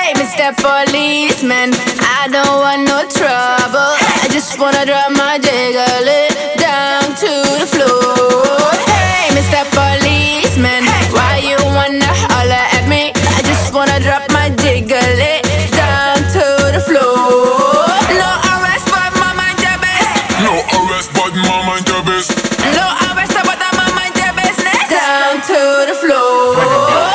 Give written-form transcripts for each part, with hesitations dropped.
Mr. Policeman, I don't want no trouble. I just wanna drop my jiggle it down to the floor. Hey, Mr. Policeman, why you wanna holler at me? I just wanna drop my jiggle it down to the floor. No arrest, but my mind your business. No arrest, but my mind your business. No arrest, but my mind your business. Down to the floor.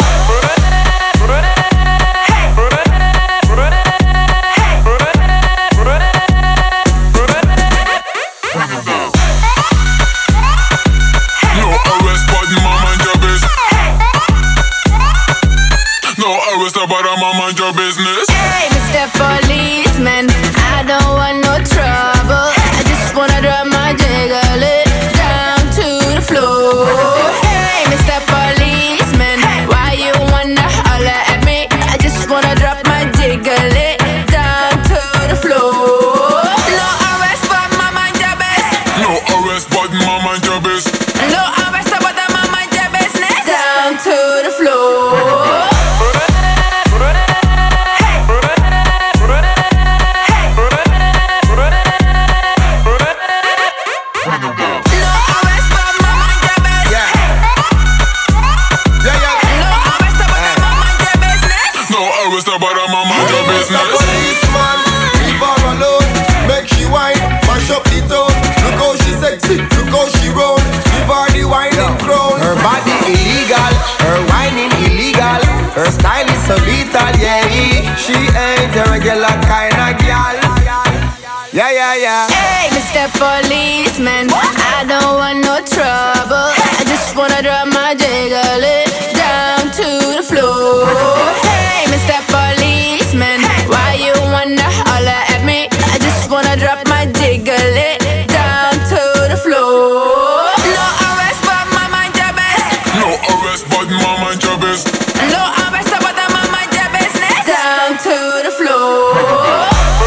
But I'm on mind your business. Hey, Mr. Policeman, I don't want no trouble. I just wanna drop my jiggle it down to the floor. Hey, Mr. Policeman, why you wanna holler at me? I just wanna drop my jiggle it down to the floor. No arrest, but my mind your business. No arrest, but my mind your business. No arrest, but my mind your business. Down to the floor. But I'm on mind your business. Policeman, leave her alone. Make she whine, mash up the town. Look how she sexy, look how she roll. Give her the whining crown. Her body illegal, her whining illegal. Her style is so lethal, yeah. She ain't a regular kind of gal. Yeah, yeah, yeah. Hey, Mr. Policeman, I don't want no trouble. I just wanna drop my jiggle it down to the floor. Hey, Mr. Policeman, why you wanna holler at me? I just wanna drop my jiggle it down to the floor. No arrest, but my mind your business. No arrest, but my mind your business. No arrest, but my mind your business. Down to the floor.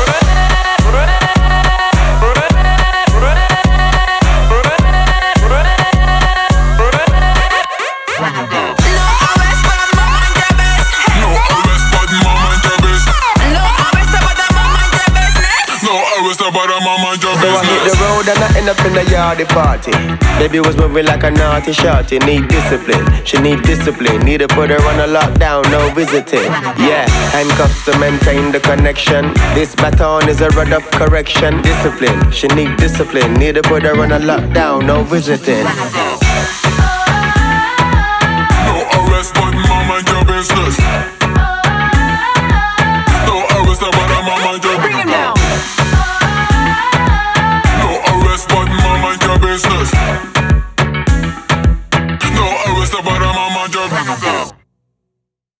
But I'm on mind your So I hit the road and I end up in a yardy party. Baby was moving like a naughty shorty. Need discipline, she need discipline. Need to put her on a lockdown, no visiting. Yeah, handcuffs to maintain the connection. This baton is a rod of correction. Discipline, she need discipline. Need to put her on a lockdown, no visiting. No arrest, but my mind your business. No arrest, but I'm on mind your business. Bring him down. Business. No arrest, but I'm on my job.